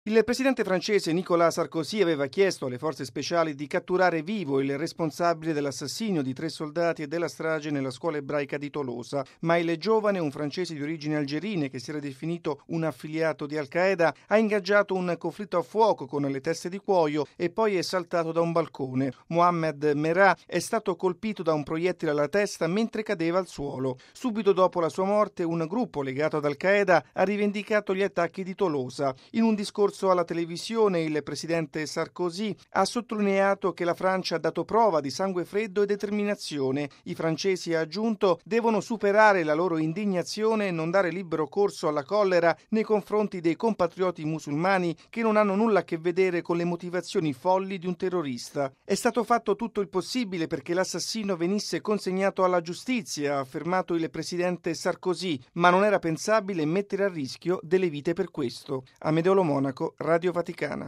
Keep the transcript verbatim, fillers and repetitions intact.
Il presidente francese Nicolas Sarkozy aveva chiesto alle forze speciali di catturare vivo il responsabile dell'assassinio di tre soldati e della strage nella scuola ebraica di Tolosa, ma il giovane, un francese di origini algerine che si era definito un affiliato di Al-Qaeda, ha ingaggiato un conflitto a fuoco con le teste di cuoio e poi è saltato da un balcone. Mohamed Merah è stato colpito da un proiettile alla testa mentre cadeva al suolo. Subito dopo la sua morte, un gruppo legato ad Al-Qaeda ha rivendicato gli attacchi di Tolosa. In un discorso alla televisione il presidente Sarkozy ha sottolineato che la Francia ha dato prova di sangue freddo e determinazione. I francesi, ha aggiunto, devono superare la loro indignazione e non dare libero corso alla collera nei confronti dei compatrioti musulmani che non hanno nulla a che vedere con le motivazioni folli di un terrorista. È stato fatto tutto il possibile perché l'assassino venisse consegnato alla giustizia, ha affermato il presidente Sarkozy, ma non era pensabile mettere a rischio delle vite per questo. Amedeo Lo Monaco, Radio Vaticana.